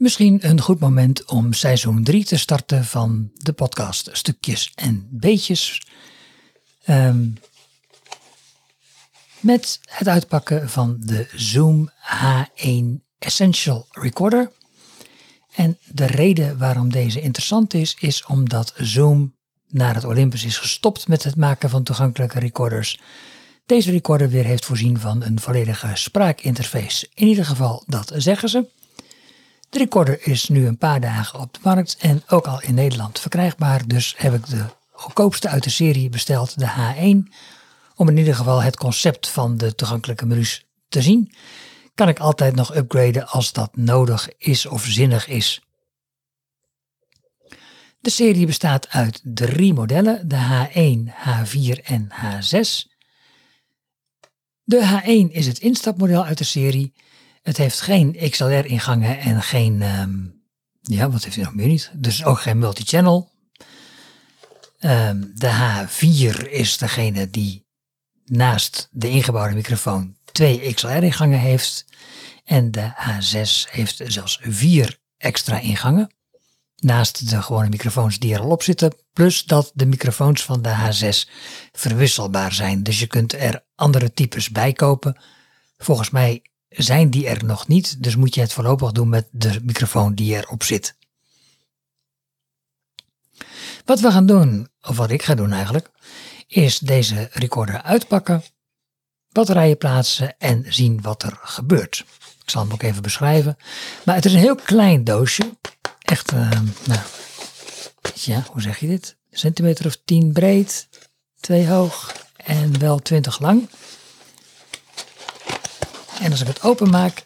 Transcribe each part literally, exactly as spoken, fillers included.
Misschien een goed moment om seizoen drie te starten van de podcast Stukjes en Beetjes. Um, met het uitpakken van de Zoom H één Essential Recorder. En de reden waarom deze interessant is, is omdat Zoom naar het Olympus is gestopt met het maken van toegankelijke recorders. Deze recorder weer heeft voorzien van een volledige spraakinterface. In ieder geval, dat zeggen ze. De recorder is nu een paar dagen op de markt en ook al in Nederland verkrijgbaar. Dus heb ik de goedkoopste uit de serie besteld, de H één. Om in ieder geval het concept van de toegankelijke menus te zien. Kan ik altijd nog upgraden als dat nodig is of zinnig is. De serie bestaat uit drie modellen, de H één, H vier en H zes. De H één is het instapmodel uit de serie. Het heeft geen X L R-ingangen en geen, um, ja, wat heeft hij nog meer niet? Dus ook geen multichannel. Um, de H vier is degene die naast de ingebouwde microfoon twee X L R-ingangen heeft. En de H zes heeft zelfs vier extra ingangen. Naast de gewone microfoons die er al op zitten. Plus dat de microfoons van de H zes verwisselbaar zijn. Dus je kunt er andere types bij kopen. Volgens mij zijn die er nog niet. Dus moet je het voorlopig doen met de microfoon die erop zit. Wat we gaan doen, of wat ik ga doen eigenlijk, is deze recorder uitpakken, batterijen plaatsen en zien wat er gebeurt. Ik zal hem ook even beschrijven. Maar het is een heel klein doosje. Echt, uh, nou, ja, hoe zeg je dit? Een centimeter of tien breed, twee hoog en wel twintig lang. En als ik het openmaak,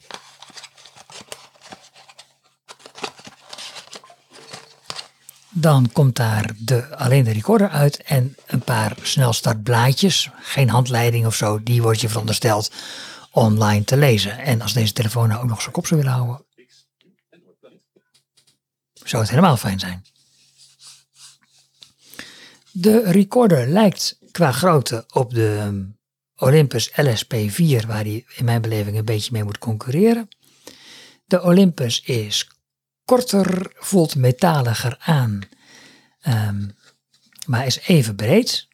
dan komt daar de, alleen de recorder uit en een paar snelstartblaadjes. Geen handleiding of zo, die wordt je verondersteld online te lezen. En als deze telefoon nou ook nog zijn kop zou willen houden, zou het helemaal fijn zijn. De recorder lijkt qua grootte op de Olympus L S P vier, waar hij in mijn beleving een beetje mee moet concurreren. De Olympus is korter, voelt metaliger aan, um, maar is even breed.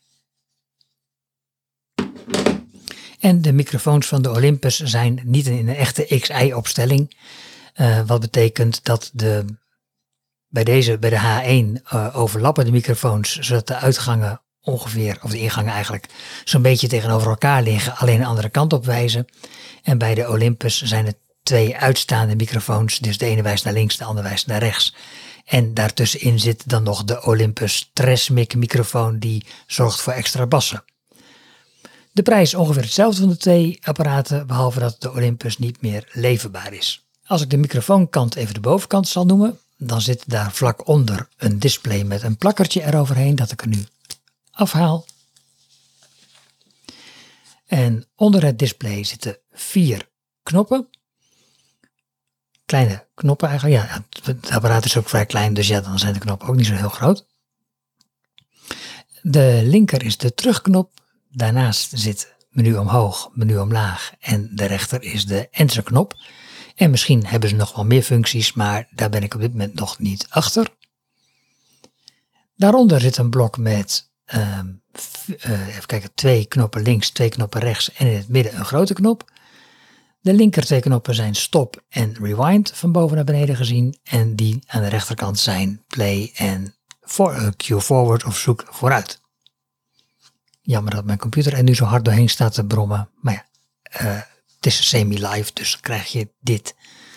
En de microfoons van de Olympus zijn niet in een echte X I-opstelling. Uh, wat betekent dat de, bij, deze, bij de H één uh, overlappen de microfoons, zodat de uitgangen ongeveer, of de ingangen eigenlijk, zo'n beetje tegenover elkaar liggen, alleen een andere kant op wijzen. En bij de Olympus zijn het twee uitstaande microfoons, dus de ene wijst naar links, de andere wijst naar rechts. En daartussenin zit dan nog de Olympus Tresmic microfoon, die zorgt voor extra bassen. De prijs is ongeveer hetzelfde van de twee apparaten, behalve dat de Olympus niet meer leverbaar is. Als ik de microfoonkant even de bovenkant zal noemen, dan zit daar vlak onder een display met een plakkertje eroverheen, dat ik er nu afhaal. En onder het display zitten vier knoppen. Kleine knoppen eigenlijk. Ja, het apparaat is ook vrij klein, dus ja, dan zijn de knoppen ook niet zo heel groot. De linker is de terugknop. Daarnaast zit menu omhoog, menu omlaag en de rechter is de enterknop. En misschien hebben ze nog wel meer functies, maar daar ben ik op dit moment nog niet achter. Daaronder zit een blok met uh, uh, even kijken, twee knoppen links, twee knoppen rechts en in het midden een grote knop. De linker twee knoppen zijn stop en rewind van boven naar beneden gezien. En die aan de rechterkant zijn play en for, uh, cue forward of zoek vooruit. Jammer dat mijn computer er nu zo hard doorheen staat te brommen. Maar ja, uh, het is semi-live, dus dan krijg je dit.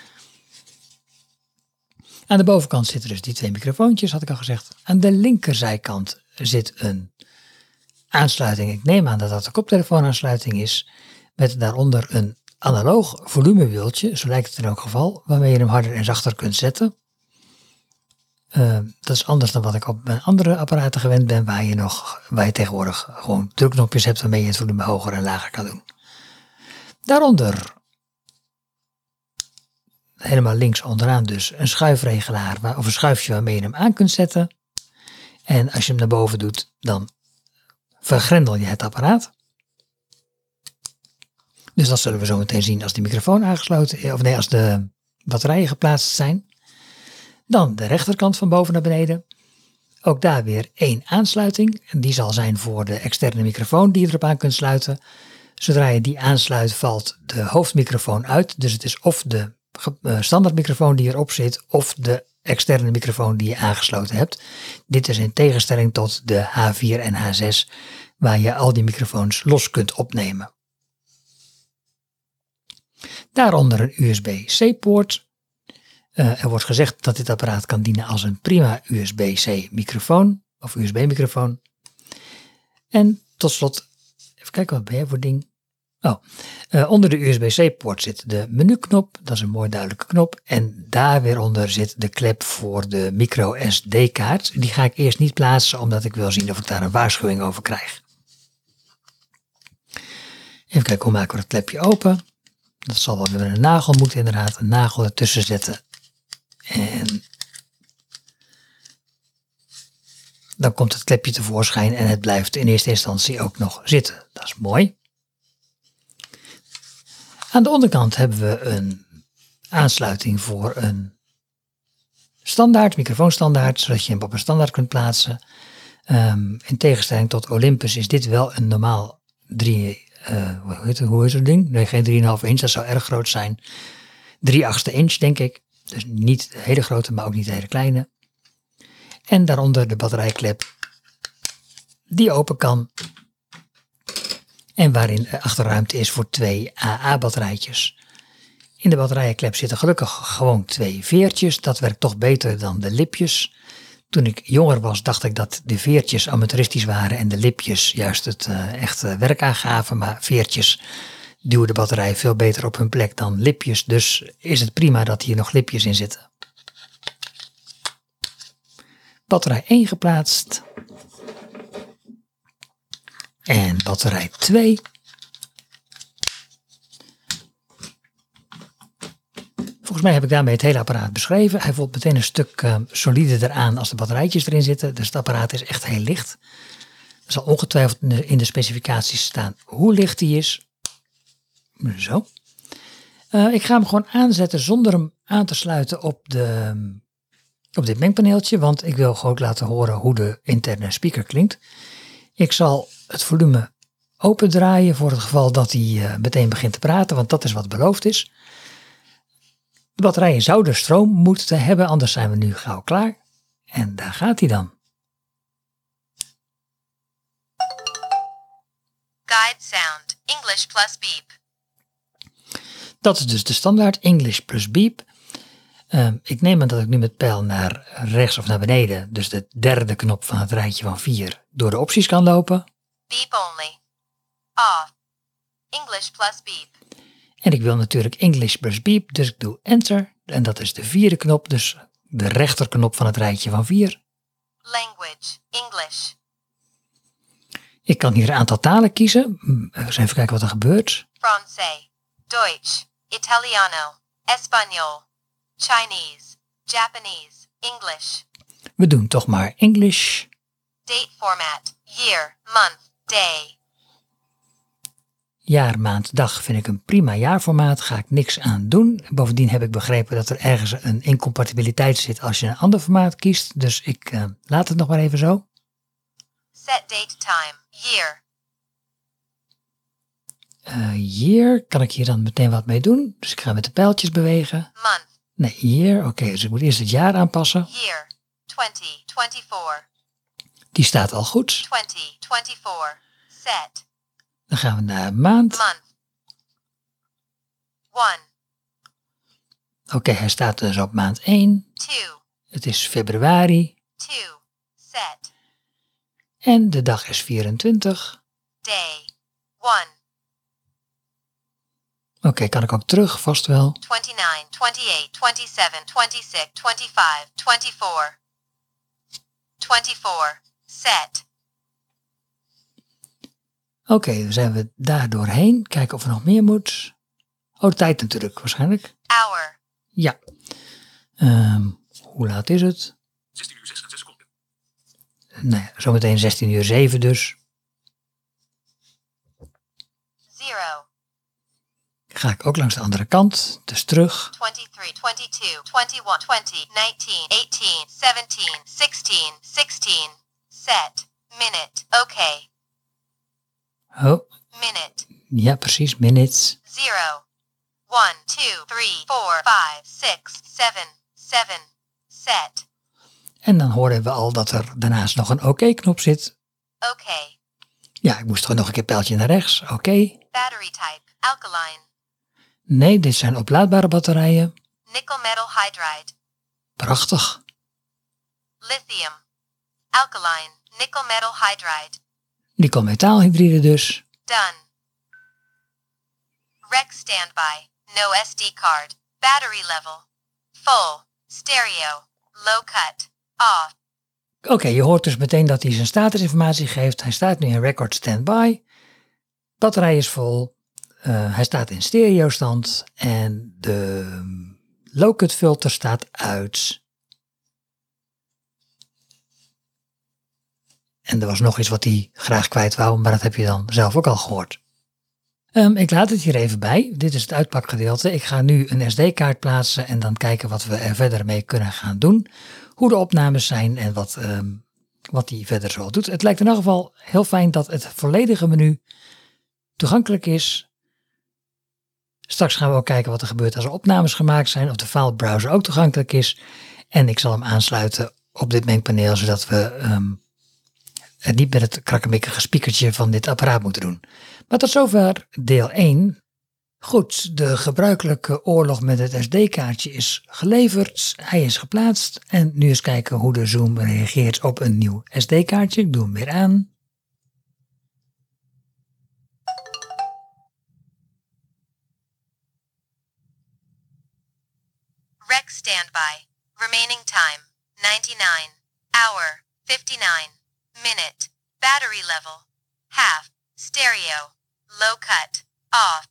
Aan de bovenkant zitten dus die twee microfoontjes, had ik al gezegd. Aan de linkerzijkant zit een aansluiting. Ik neem aan dat dat de koptelefoonaansluiting is. Met daaronder een analoog volumewieltje, zo lijkt het in elk geval, waarmee je hem harder en zachter kunt zetten. Uh, dat is anders dan wat ik op mijn andere apparaten gewend ben, waar je, nog, waar je tegenwoordig gewoon drukknopjes hebt waarmee je het volume hoger en lager kan doen. Daaronder, helemaal links onderaan dus, een schuifregelaar, waar, of een schuifje waarmee je hem aan kunt zetten. En als je hem naar boven doet, dan vergrendel je het apparaat. Dus dat zullen we zo meteen zien als de microfoon aangesloten is, of nee, als de batterijen geplaatst zijn. Dan de rechterkant van boven naar beneden. Ook daar weer één aansluiting. Die zal zijn voor de externe microfoon die je erop aan kunt sluiten. Zodra je die aansluit valt de hoofdmicrofoon uit. Dus het is of de standaardmicrofoon die erop zit of de externe microfoon die je aangesloten hebt. Dit is in tegenstelling tot de H vier en H zes waar je al die microfoons los kunt opnemen. Daaronder een U S B C poort. Uh, er wordt gezegd dat dit apparaat kan dienen als een prima U S B C microfoon of U S B microfoon. En tot slot, even kijken wat ben jij voor ding. Oh, uh, onder de U S B C poort zit de menuknop, dat is een mooi duidelijke knop. En daar weer onder zit de klep voor de micro S D kaart. Die ga ik eerst niet plaatsen, omdat ik wil zien of ik daar een waarschuwing over krijg. Even kijken, hoe maken we het klepje open? Dat zal wel weer met een nagel moeten inderdaad, een nagel ertussen zetten. En dan komt het klepje tevoorschijn en het blijft in eerste instantie ook nog zitten. Dat is mooi. Aan de onderkant hebben we een aansluiting voor een standaard, microfoonstandaard, zodat je hem op een standaard kunt plaatsen. Um, in tegenstelling tot Olympus is dit wel een normaal drie, uh, hoe heet het, hoe is het ding? Nee, geen drie komma vijf inch, dat zou erg groot zijn. drie achtste inch denk ik. Dus niet de hele grote, maar ook niet de hele kleine. En daaronder de batterijklep die open kan. En waarin achterruimte is voor twee A A-batterijtjes. In de batterijenklep zitten gelukkig gewoon twee veertjes. Dat werkt toch beter dan de lipjes. Toen ik jonger was dacht ik dat de veertjes amateuristisch waren en de lipjes juist het uh, echte werk aangaven. Maar veertjes duwen de batterij veel beter op hun plek dan lipjes. Dus is het prima dat hier nog lipjes in zitten. Batterij één geplaatst. En batterij twee. Volgens mij heb ik daarmee het hele apparaat beschreven. Hij voelt meteen een stuk uh, solider eraan als de batterijtjes erin zitten. Dus het apparaat is echt heel licht. Er zal ongetwijfeld in de, in de specificaties staan hoe licht die is. Zo. Uh, ik ga hem gewoon aanzetten zonder hem aan te sluiten op, de, op dit mengpaneeltje. Want ik wil gewoon laten horen hoe de interne speaker klinkt. Ik zal het volume open draaien voor het geval dat hij uh, meteen begint te praten. Want dat is wat beloofd is. De batterijen zouden stroom moeten hebben, anders zijn we nu gauw klaar. En daar gaat hij dan. Guide sound, English plus beep. Dat is dus de standaard English plus beep. Uh, ik neem aan dat ik nu met pijl naar rechts of naar beneden, dus de derde knop van het rijtje van vier, door de opties kan lopen. Beep only. Off. English plus beep. En ik wil natuurlijk English plus beep, dus ik doe enter. En dat is de vierde knop, dus de rechterknop van het rijtje van vier. Language, English. Ik kan hier een aantal talen kiezen. Eens even kijken wat er gebeurt. Francais, Deutsch, Italiano, Español, Chinese, Japanese, English. We doen toch maar English. Date format, year, month, day. Jaar, maand, dag vind ik een prima jaarformaat. Ga ik niks aan doen. Bovendien heb ik begrepen dat er ergens een incompatibiliteit zit als je een ander formaat kiest. Dus ik uh, laat het nog maar even zo. Set date time, year. Uh, year, kan ik hier dan meteen wat mee doen? Dus ik ga met de pijltjes bewegen. Month, Nee, year. Oké, okay, dus ik moet eerst het jaar aanpassen. year, twenty twenty-four. Die staat al goed. twenty twenty-four. Set. Dan gaan we naar maand. Month. one, Oké, okay, hij staat dus op maand één. two, Het is februari. two. Set. En de dag is vierentwintig. Day. one, Oké, okay, kan ik ook terug? Vast wel. twenty-nine, twenty-eight, twenty-seven, twenty-six, twenty-five, twenty-four. twenty-four. Set. Oké, okay, dan zijn we daar doorheen. Kijken of er nog meer moet. Oh, de tijd natuurlijk, waarschijnlijk. Hour. Ja. Um, hoe laat is het? zestien uur zes en zes seconden. Nee, zometeen zestien uur zeven dus. Zero. Ga ik ook langs de andere kant, dus terug. twenty-three, twenty-two, twenty-one, twenty, nineteen, eighteen, seventeen, sixteen, sixteen. Set. Minute. Okay. Oh, Minute. ja precies, minutes. Zero. One, two, three, four, five, six, seven, seven. Set. En dan horen we al dat er daarnaast nog een oké-knop zit. Okay. Ja, ik moest toch nog een keer pijltje naar rechts. Oké. Battery type. Alkaline. Nee, dit zijn oplaadbare batterijen. Nickel metal hydride. Prachtig. Lithium. Alkaline. Nickel metal hydride. Nikkel-metaalhybride dus. Done. Rec standby. No S D card. Battery level. Full. Stereo. Low cut. Off. Oké, okay, je hoort dus meteen dat hij zijn statusinformatie geeft. Hij staat nu in record standby. Batterij is vol. Uh, hij staat in stereo stand. En de low cut filter staat uit. En er was nog iets wat hij graag kwijt wou, maar dat heb je dan zelf ook al gehoord. Um, ik laat het hier even bij. Dit is het uitpakgedeelte. Ik ga nu een S D-kaart plaatsen en dan kijken wat we er verder mee kunnen gaan doen. Hoe de opnames zijn en wat, um, wat die verder zo doet. Het lijkt in ieder geval heel fijn dat het volledige menu toegankelijk is. Straks gaan we ook kijken wat er gebeurt als er opnames gemaakt zijn. Of de filebrowser ook toegankelijk is. En ik zal hem aansluiten op dit mengpaneel, zodat we um, het niet met het krakkemikkige spiekertje van dit apparaat moeten doen. Maar tot zover deel één. Goed, de gebruikelijke oorlog met het S D-kaartje is geleverd. Hij is geplaatst. En nu eens kijken hoe de Zoom reageert op een nieuw S D-kaartje. Ik doe hem weer aan. Rec standby. Remaining time. ninety-nine. Hour. fifty-nine. Minute. Battery level. Half. Stereo. Low cut. Off.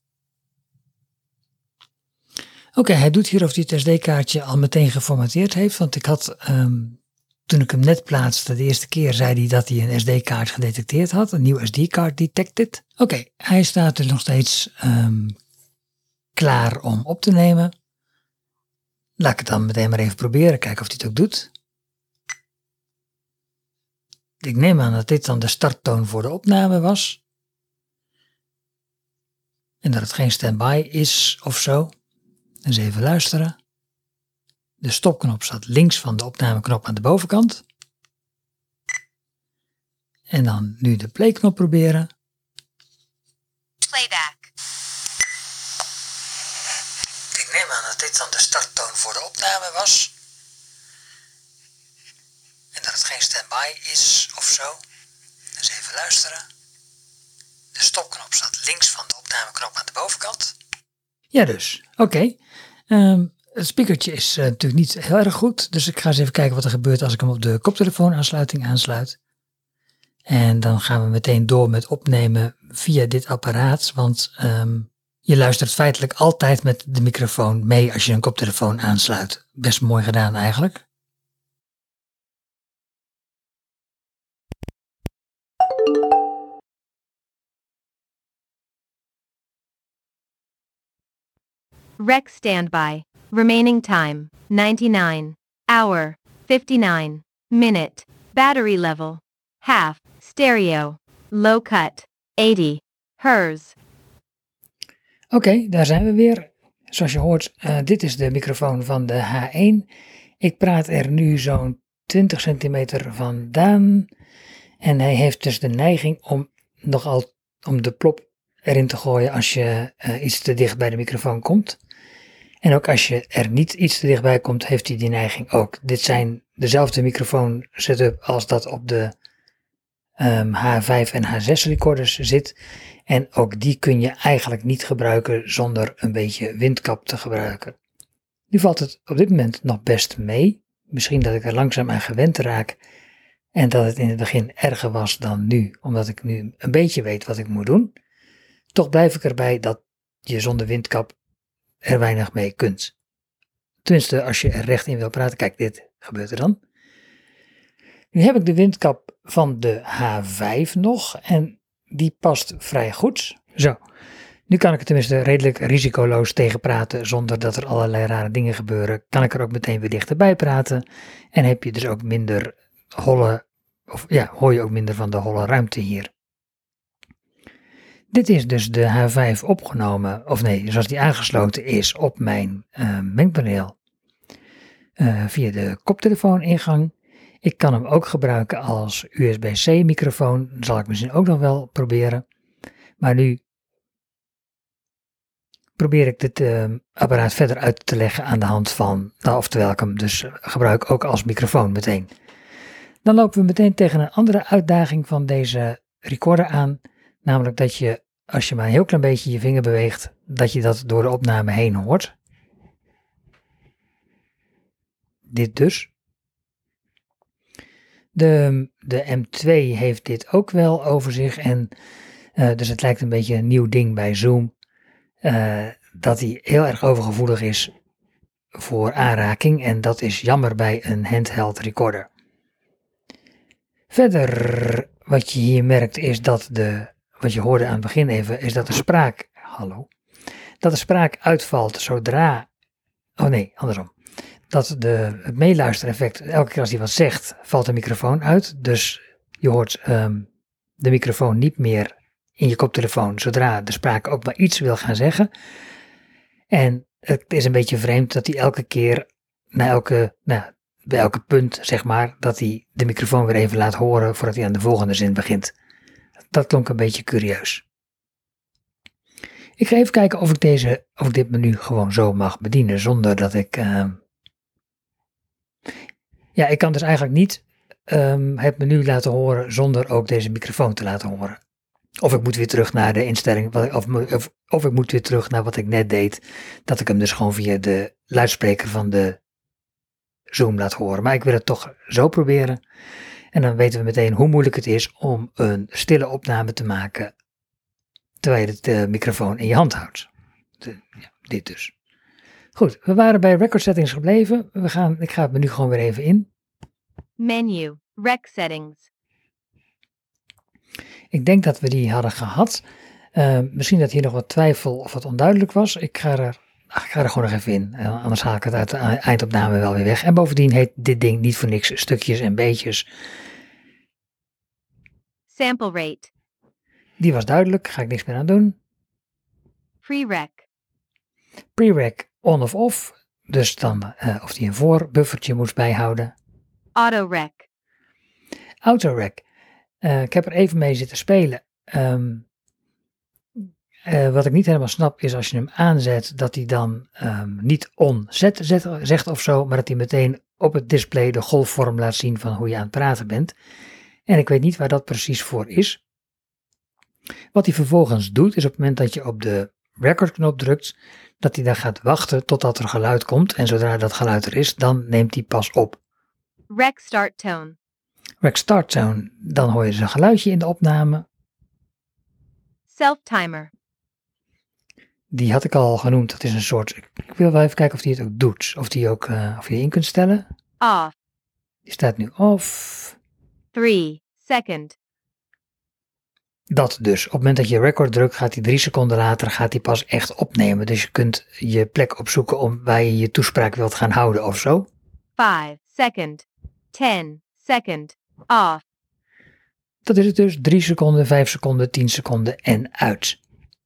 Oké, okay, hij doet hier of hij het S D-kaartje al meteen geformateerd heeft. Want ik had, um, toen ik hem net plaatste, de eerste keer zei hij dat hij een S D-kaart gedetecteerd had. Een nieuw S D-kaart detected. Oké, okay, hij staat dus nog steeds um, klaar om op te nemen. Laat ik het dan meteen maar even proberen, kijken of hij het ook doet. Ik neem aan dat dit dan de starttoon voor de opname was. En dat het geen standby is of zo. Eens even luisteren. De stopknop staat links van de opnameknop aan de bovenkant. En dan nu de playknop proberen. Playback. Ik neem aan dat dit dan de starttoon voor de opname was. En dat het geen standby is of zo. Dus even luisteren. De stopknop staat links van de opnameknop aan de bovenkant. Ja dus, oké. Okay. Um, het speakertje is uh, natuurlijk niet heel erg goed. Dus ik ga eens even kijken wat er gebeurt als ik hem op de koptelefoonaansluiting aansluit. En dan gaan we meteen door met opnemen via dit apparaat. Want um, je luistert feitelijk altijd met de microfoon mee als je een koptelefoon aansluit. Best mooi gedaan eigenlijk. Rec standby. Remaining time. ninety-nine. Hour. fifty-nine. Minute. Battery level. Half. Stereo. Low cut. eighty. Hertz. Oké, okay, daar zijn we weer. Zoals je hoort, uh, dit is de microfoon van de H één. Ik praat er nu zo'n twintig centimeter vandaan. En hij heeft dus de neiging om nogal om de plop erin te gooien als je uh, iets te dicht bij de microfoon komt. En ook als je er niet iets te dichtbij komt, heeft hij die neiging ook. Dit zijn dezelfde microfoon setup als dat op de um, H vijf en H zes recorders zit. En ook die kun je eigenlijk niet gebruiken zonder een beetje windkap te gebruiken. Nu valt het op dit moment nog best mee. Misschien dat ik er langzaam aan gewend raak en dat het in het begin erger was dan nu, omdat ik nu een beetje weet wat ik moet doen. Toch blijf ik erbij dat je zonder windkap er weinig mee kunt. Tenminste, als je er recht in wil praten. Kijk, dit gebeurt er dan. Nu heb ik de windkap van de H vijf nog en die past vrij goed. Zo, Nu kan ik er tenminste redelijk risicoloos tegen praten zonder dat er allerlei rare dingen gebeuren. Kan ik er ook meteen weer dichterbij praten en heb je dus ook minder holle, of ja, hoor je ook minder van de holle ruimte hier. Dit is dus de H vijf opgenomen, of nee, zoals die aangesloten is op mijn uh, mengpaneel uh, via de koptelefoon-ingang. Ik kan hem ook gebruiken als U S B-C microfoon, dat zal ik misschien ook nog wel proberen. Maar nu probeer ik dit uh, apparaat verder uit te leggen aan de hand van, nou, oftewel ik hem dus gebruik ook als microfoon meteen. Dan lopen we meteen tegen een andere uitdaging van deze recorder aan, namelijk dat je, als je maar een heel klein beetje je vinger beweegt, dat je dat door de opname heen hoort. Dit dus. De, de M twee heeft dit ook wel over zich en uh, dus het lijkt een beetje een nieuw ding bij Zoom. Uh, dat hij heel erg overgevoelig is voor aanraking en dat is jammer bij een handheld recorder. Verder, wat je hier merkt is dat de, wat je hoorde aan het begin even, is dat de spraak, hallo, dat de spraak uitvalt zodra, oh nee, andersom. Dat de, het meeluistereffect, elke keer als hij wat zegt, valt de microfoon uit. Dus je hoort um, de microfoon niet meer in je koptelefoon zodra de spraak ook maar iets wil gaan zeggen. En het is een beetje vreemd dat hij elke keer, na elke, nou, bij elke punt zeg maar, dat hij de microfoon weer even laat horen voordat hij aan de volgende zin begint. Dat klonk een beetje curieus. Ik ga even kijken of ik, deze, of ik dit menu gewoon zo mag bedienen zonder dat ik... Uh, Ja, ik kan dus eigenlijk niet um, het menu laten horen zonder ook deze microfoon te laten horen. Of ik moet weer terug naar de instelling, of, of, of ik moet weer terug naar wat ik net deed, dat ik hem dus gewoon via de luidspreker van de Zoom laat horen. Maar ik wil het toch zo proberen. En dan weten we meteen hoe moeilijk het is om een stille opname te maken, terwijl je de microfoon in je hand houdt. De, ja, dit dus. Goed, we waren bij record settings gebleven. We gaan, ik ga het menu gewoon weer even in. Menu, rec settings. Ik denk dat we die hadden gehad. Uh, misschien dat hier nog wat twijfel of wat onduidelijk was. Ik ga er, ach, ik ga er gewoon nog even in. Uh, anders haal ik het uit de eindopname wel weer weg. En bovendien heet dit ding niet voor niks stukjes en beetjes. Sample rate. Die was duidelijk, ga ik niks meer aan doen. Pre-rec. Pre-rec on of off. Dus dan uh, of die een voorbuffertje moest bijhouden. Auto-rec. Auto-rec. Uh, ik heb er even mee zitten spelen. Um, uh, wat ik niet helemaal snap is als je hem aanzet dat hij dan um, niet on zet, zet, zegt of zo, maar dat hij meteen op het display de golfvorm laat zien van hoe je aan het praten bent. En ik weet niet waar dat precies voor is. Wat hij vervolgens doet is op het moment dat je op de recordknop drukt, dat hij dan gaat wachten totdat er geluid komt en zodra dat geluid er is, dan neemt hij pas op. Rec start tone. Rec start tone, dan hoor je dus een geluidje in de opname. Self-timer. Die had ik al genoemd, dat is een soort, ik wil wel even kijken of die het ook doet, of die ook, uh, of je in kunt stellen. Off. Die staat nu off. Three second. Dat dus, op het moment dat je record drukt, gaat hij drie seconden later gaat hij pas echt opnemen. Dus je kunt je plek opzoeken om waar je je toespraak wilt gaan houden of zo. Five second. Ten second. Off. Dat is het dus, drie seconden, vijf seconden, tien seconden en uit.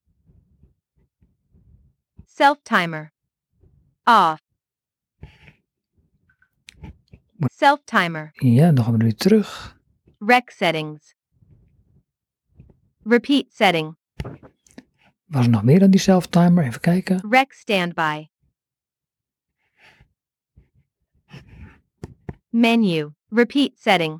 Self-timer. Off. Self-timer. Ja, nog een minuut terug. Rec settings. Repeat setting. Was er nog meer dan die self-timer? Even kijken. Rec standby. Menu. Repeat setting.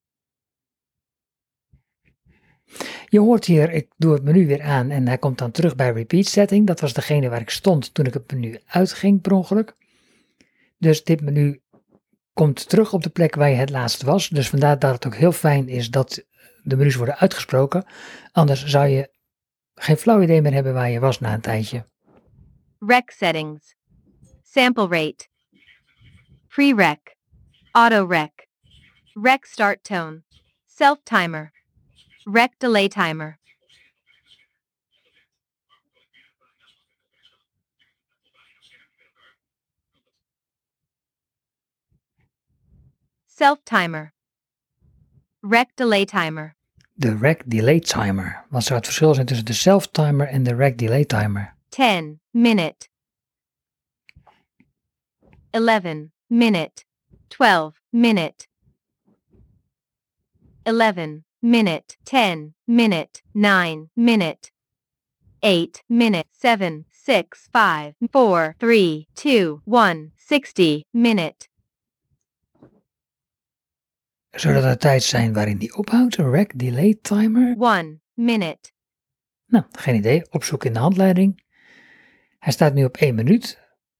Je hoort hier, ik doe het menu weer aan en hij komt dan terug bij repeat setting. Dat was degene waar ik stond toen ik het menu uitging per ongeluk. Dus dit menu komt terug op de plek waar je het laatst was. Dus vandaar dat het ook heel fijn is dat de menus worden uitgesproken. Anders zou je geen flauw idee meer hebben waar je was na een tijdje. Rec settings. Sample rate. Pre-rec. Auto-rec. Rec start tone. Self-timer. Rec delay timer. Self-timer. Rec delay timer. De rec delay timer. Wat zou het verschil zijn tussen de self-timer en de rec delay timer? ten minute. eleven minute. twelve minute. eleven minute. ten minute. nine minute. eight minute. seven, six, five, four, three, two, one. sixty minute. Zou dat de tijd zijn waarin die ophoudt? Een rec delay timer? one minute. Nou, geen idee. Opzoeken in de handleiding. Hij staat nu op één minuut.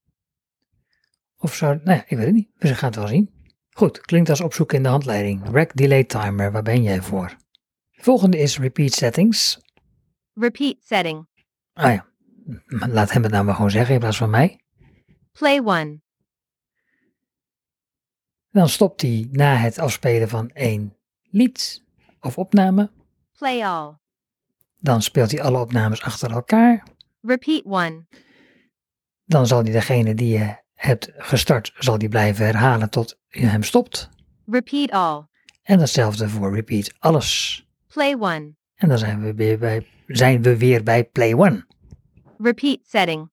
Of zou... Nou ja, ik weet het niet. We gaan het wel zien. Goed, klinkt als opzoeken in de handleiding. Rec delay timer, waar ben jij voor? Volgende is repeat settings. Repeat setting. Ah ja, laat hem het nou maar gewoon zeggen in plaats van mij. Play one. Dan stopt hij na het afspelen van één lied of opname. Play all. Dan speelt hij alle opnames achter elkaar. Repeat one. Dan zal hij degene die je hebt gestart, zal die blijven herhalen tot je hem stopt. Repeat all. En datzelfde voor repeat alles. Play one. En dan zijn we weer bij, zijn we weer bij play one. Repeat setting.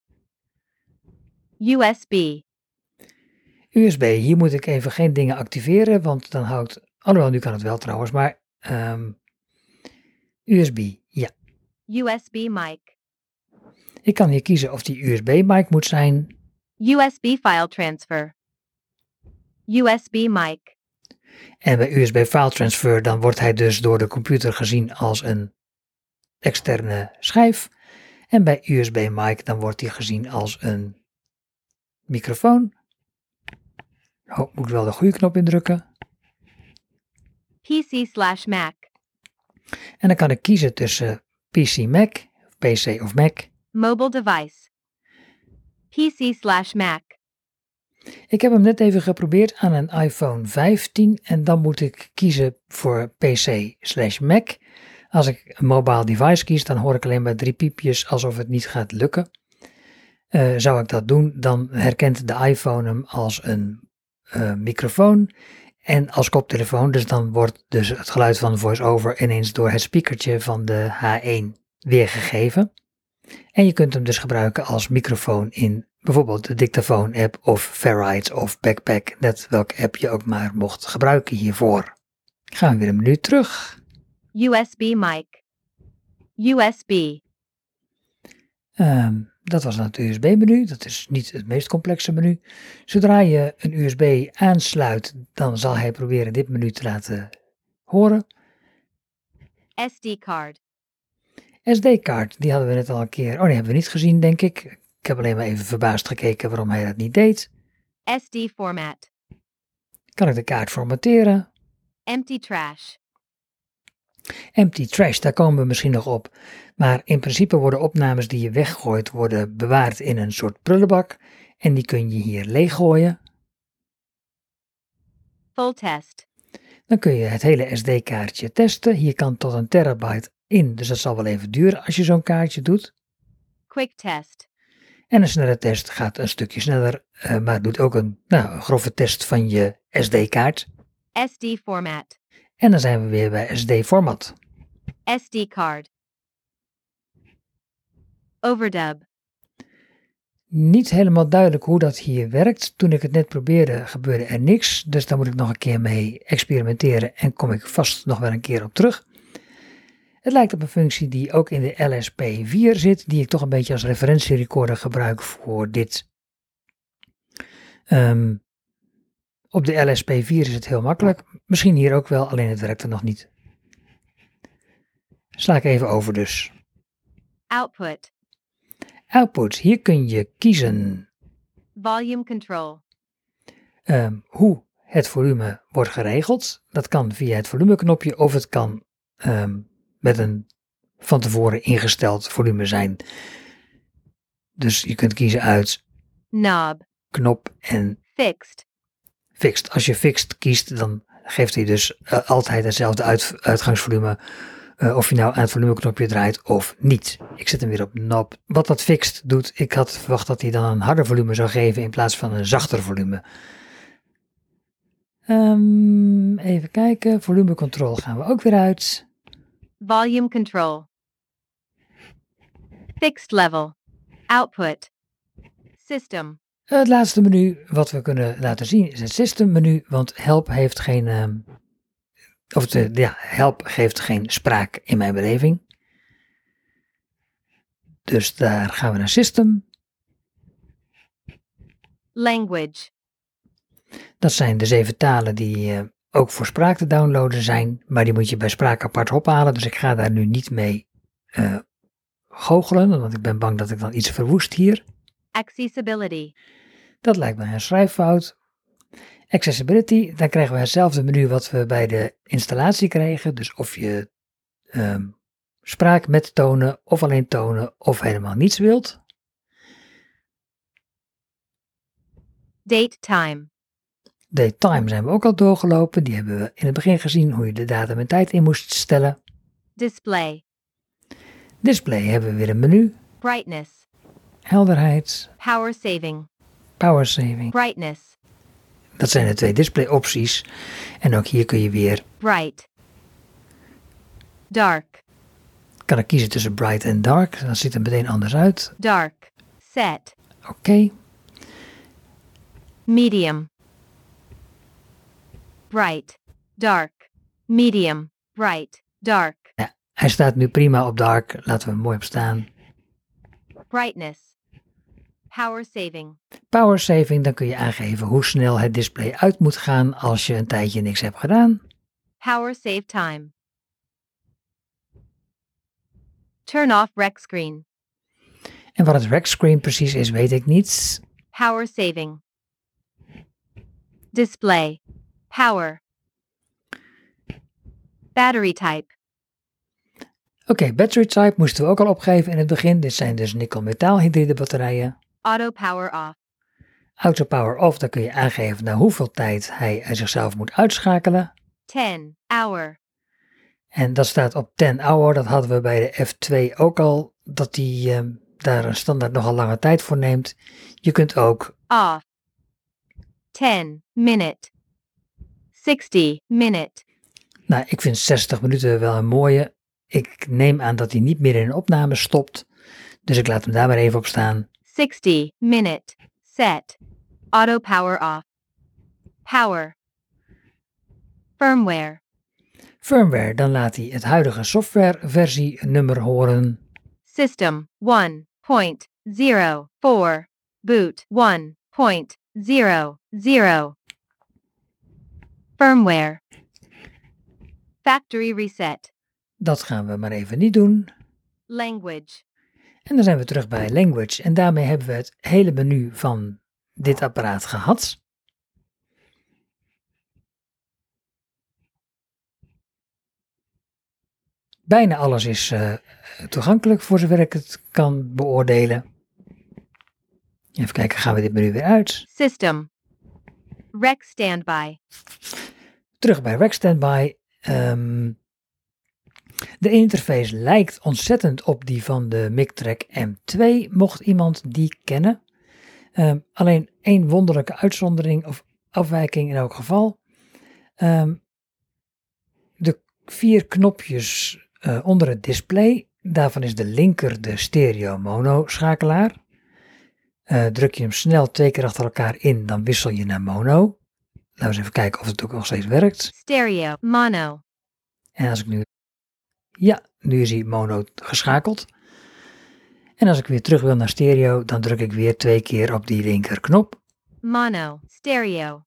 U S B. U S B, hier moet ik even geen dingen activeren, want dan houdt, alhoewel nu kan het wel trouwens, maar um, U S B, ja. U S B mic. Ik kan hier kiezen of die U S B mic moet zijn. U S B file transfer. U S B mic. En bij U S B file transfer dan wordt hij dus door de computer gezien als een externe schijf. En bij U S B mic dan wordt hij gezien als een microfoon. Oh, moet ik wel de goede knop indrukken. P C slash Mac. En dan kan ik kiezen tussen P C Mac, P C of Mac. Mobile device. P C slash Mac. Ik heb hem net even geprobeerd aan een iPhone vijftien en dan moet ik kiezen voor P C slash Mac. Als ik een mobile device kies, dan hoor ik alleen maar drie piepjes alsof het niet gaat lukken. Uh, zou ik dat doen, dan herkent de iPhone hem als een uh, microfoon en als koptelefoon. Dus dan wordt dus het geluid van VoiceOver ineens door het speakertje van de H één weergegeven. En je kunt hem dus gebruiken als microfoon in bijvoorbeeld de dictafoon app of Ferrite of Backpack, net welke app je ook maar mocht gebruiken hiervoor. Gaan we weer een minuut terug. U S B mic. U S B. Um, dat was dan het U S B-menu, dat is niet het meest complexe menu. Zodra je een U S B aansluit, dan zal hij proberen dit menu te laten horen. S D card. S D-kaart, die hadden we net al een keer, oh die hebben we niet gezien denk ik. Ik heb alleen maar even verbaasd gekeken waarom hij dat niet deed. S D format. Kan ik de kaart formateren? Empty trash. Empty trash, daar komen we misschien nog op. Maar in principe worden opnames die je weggooit, worden bewaard in een soort prullenbak. En die kun je hier leeggooien. Full test. Dan kun je het hele S D-kaartje testen. Hier kan tot een terabyte in, dus dat zal wel even duren als je zo'n kaartje doet. Quick test. En een snelle test gaat een stukje sneller, uh, maar doet ook een, nou, een grove test van je S D-kaart. S D format. En dan zijn we weer bij S D-format. S D card. Overdub. Niet helemaal duidelijk hoe dat hier werkt. Toen ik het net probeerde, gebeurde er niks. Dus daar moet ik nog een keer mee experimenteren en kom ik vast nog wel een keer op terug. Het lijkt op een functie die ook in de L S P vier zit, die ik toch een beetje als referentierecorder gebruik voor dit. Um, op de L S P vier is het heel makkelijk. Misschien hier ook wel, alleen het werkt er nog niet. Sla ik even over dus. Output. Output, hier kun je kiezen Volume control. um, hoe het volume wordt geregeld. Dat kan via het volumeknopje of het kan um, met een van tevoren ingesteld volume zijn. Dus je kunt kiezen uit Knob. knop en Fixed. fixed. Als je fixed kiest, dan geeft hij dus uh, altijd hetzelfde uit, uitgangsvolume. Uh, of je nou aan het volumeknopje draait of niet. Ik zet hem weer op knob. Wat dat fixed doet, ik had verwacht dat hij dan een harder volume zou geven in plaats van een zachter volume. Um, even kijken, volume control gaan we ook weer uit. Volume control. Fixed level. Output. System. Het laatste menu wat we kunnen laten zien is het system menu, want help heeft geen, um, of de, ja, help geeft geen spraak in mijn beleving. Dus daar gaan we naar system. Language. Dat zijn de zeven talen die uh, ook voor spraak te downloaden zijn, maar die moet je bij spraak apart ophalen, dus ik ga daar nu niet mee uh, goochelen, want ik ben bang dat ik dan iets verwoest hier. Accessibility. Dat lijkt me een schrijffout. Accessibility, dan krijgen we hetzelfde menu wat we bij de installatie kregen, dus of je um, spraak met tonen of alleen tonen of helemaal niets wilt. Date time. Date time zijn we ook al doorgelopen, die hebben we in het begin gezien hoe je de datum en tijd in moest stellen. Display. Display hebben we weer een menu. Brightness. Helderheid. Power saving. Power saving. Brightness. Dat zijn de twee display opties. En ook hier kun je weer... Bright. Dark. Kan ik kiezen tussen bright en dark. Dan ziet het meteen anders uit. Dark. Set. Oké. Okay. Medium. Bright. Dark. Medium. Bright. Dark. Ja, hij staat nu prima op dark. Laten we hem mooi op staan. Brightness. Power saving. Power saving, dan kun je aangeven hoe snel het display uit moet gaan als je een tijdje niks hebt gedaan. Power save time. Turn off rec screen. En wat het rec screen precies is, weet ik niet. Power saving. Display. Power. Battery type. Oké, okay, battery type moesten we ook al opgeven in het begin. Dit zijn dus nikkel-metaal-hydride batterijen. Auto power off. Auto power off, dan kun je aangeven naar hoeveel tijd hij zichzelf moet uitschakelen. ten hour. En dat staat op tien hour, dat hadden we bij de F twee ook al, dat die uh, daar een standaard nogal lange tijd voor neemt. Je kunt ook off. ten minute. zestig minute. Nou, ik vind zestig minuten wel een mooie. Ik neem aan dat hij niet meer in een opname stopt. Dus ik laat hem daar maar even op staan. zestig minute. Set. Auto power off. Power. Firmware. Firmware, dan laat hij het huidige softwareversie nummer horen. System one point zero four. Boot one point zero zero. Firmware. Factory reset. Dat gaan we maar even niet doen. Language. En dan zijn we terug bij Language. En daarmee hebben we het hele menu van dit apparaat gehad. Bijna alles is uh, toegankelijk voor zover ik het kan beoordelen. Even kijken, gaan we dit menu weer uit. System. Rec standby. Terug bij Rec standby. Um, de interface lijkt ontzettend op die van de Mictrack M twee, mocht iemand die kennen. Um, alleen één wonderlijke uitzondering of afwijking in elk geval. Um, de vier knopjes uh, onder het display, daarvan is de linker de stereo-mono schakelaar. Uh, druk je hem snel twee keer achter elkaar in, dan wissel je naar mono. Laten we eens even kijken of het ook nog steeds werkt. Stereo, mono. En als ik nu... Ja, nu is hij mono geschakeld. En als ik weer terug wil naar stereo, dan druk ik weer twee keer op die linkerknop. Mono, stereo.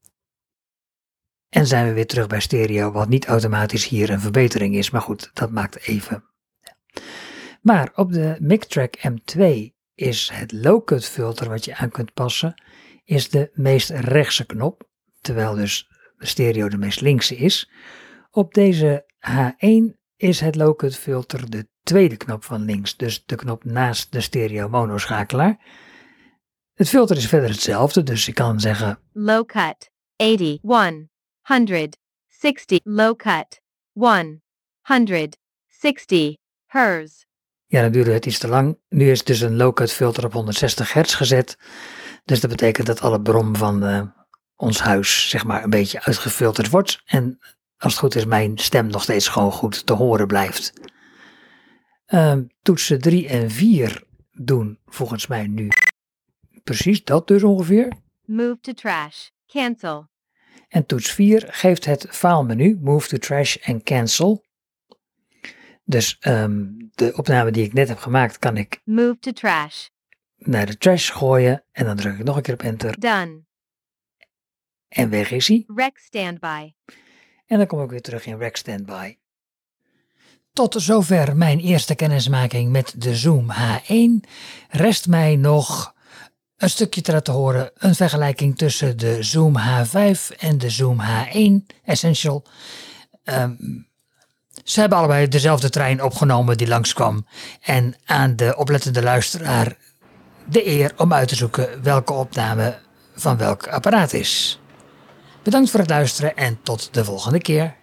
En zijn we weer terug bij stereo, wat niet automatisch hier een verbetering is. Maar goed, dat maakt even. Maar op de Mictrack M twee is het low-cut filter wat je aan kunt passen, is de meest rechtse knop. Terwijl dus de stereo de meest linkse is. Op deze H één is het low-cut filter de tweede knop van links. Dus de knop naast de stereo mono schakelaar. Het filter is verder hetzelfde, dus ik kan zeggen Low cut, eighty, one hundred sixty. Low cut, one hundred sixty hertz. Ja, dan duurde het iets te lang. Nu is het dus een low-cut filter op honderdzestig hertz gezet. Dus dat betekent dat alle brom van de ons huis zeg maar een beetje uitgefilterd wordt. En als het goed is mijn stem nog steeds gewoon goed te horen blijft. Uh, toetsen drie en vier doen volgens mij nu precies dat dus ongeveer. Move to trash. Cancel. En toets vier geeft het filemenu Move to Trash en Cancel. Dus um, de opname die ik net heb gemaakt kan ik Move to trash. naar de trash gooien. En dan druk ik nog een keer op enter. Done. En weg is hij. Rec standby. En dan kom ik weer terug in Rec Standby. Tot zover mijn eerste kennismaking met de Zoom H één. Rest mij nog een stukje te laten horen. Een vergelijking tussen de Zoom H vijf en de Zoom H één Essential. Um, ze hebben allebei dezelfde trein opgenomen die langskwam. En aan de oplettende luisteraar de eer om uit te zoeken welke opname van welk apparaat is. Bedankt voor het luisteren en tot de volgende keer.